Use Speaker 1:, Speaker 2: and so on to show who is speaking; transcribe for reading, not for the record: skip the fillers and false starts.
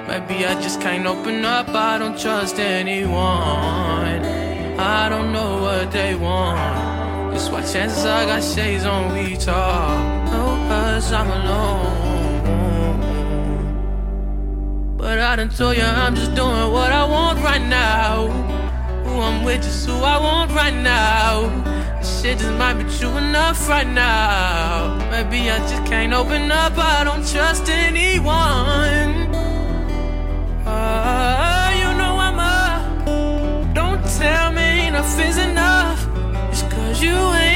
Speaker 1: Maybe I just can't open up, I don't trust anyone. I don't know what they want. That's why chances I got shades on, we talk. No, cause I'm alone. But I done told you I'm just doing what I want right now. Who I'm with is who I want right now. This shit just might be true enough right now. Maybe I just can't open up, I don't trust anyone. You know I'm up. Don't tell me enough is enough. It's cause you ain't